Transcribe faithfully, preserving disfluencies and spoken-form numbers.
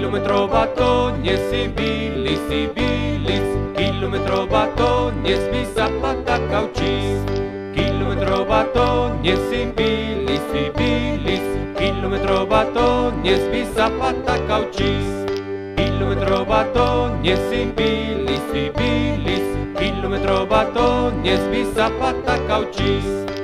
Kilometro bat oinez ibiliz, ibiliz, kilometro bat oinez bizapatak hautsiz. Kilometro bat oinez ibiliz, ibiliz, kilometro bat oinez bizapatak hautsiz. Kilometro bat oinez ibiliz, ibiliz, kilometro bat oinez bizapatak hautsiz.